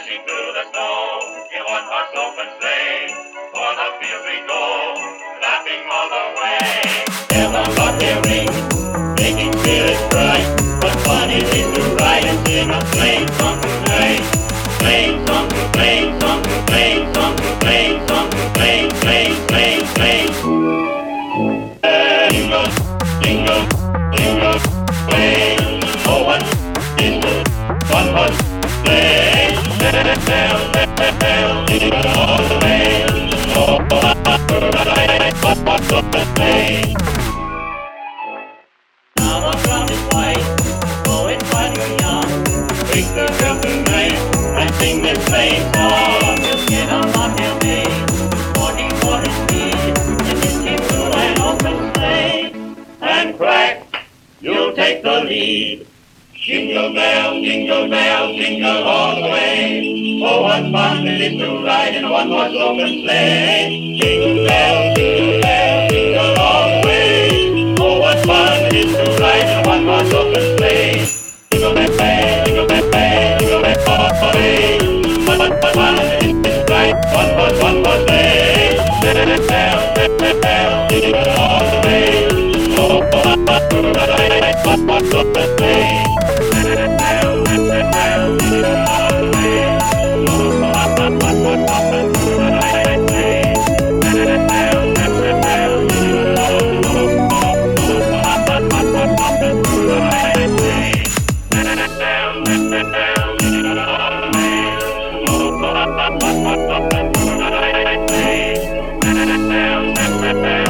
dashing through the snow in one horse open sleigh. For the fields we go, laughing all the way. Bells on bobtail ring, making spirits bright. What fun it is to ride and sing a sleigh song tonight. Sleigh song, sleigh song, sleigh song, sleigh song, sleigh, sleigh, sleigh, sleigh. Jingle, jingle, jingle, sleigh. Oh, what is the one horse sleigh? Bells, bells, jingle all the way. Oh, what's up the sleigh? Now the ground is white, going while you're young. Wake the girl tonight and sing this sleigh song. Just get on bobtail bay, 40 speed, and just keep through an open sleigh. And crack, you'll take the lead. Jingle bells, jingle bells, jingle all the way. Oh, what fun it is to ride in a one-horse open sleigh. Jingle bells, jingle all the way. Oh, what fun it is to ride in a one-horse open sleigh. Jingle bells, jingle bells, jingle bells all the way. What fun it is to ride one-horse sleigh. Bells, bells, jingle all the way. Oh, what fun to ride one-horse open sleigh. Bells,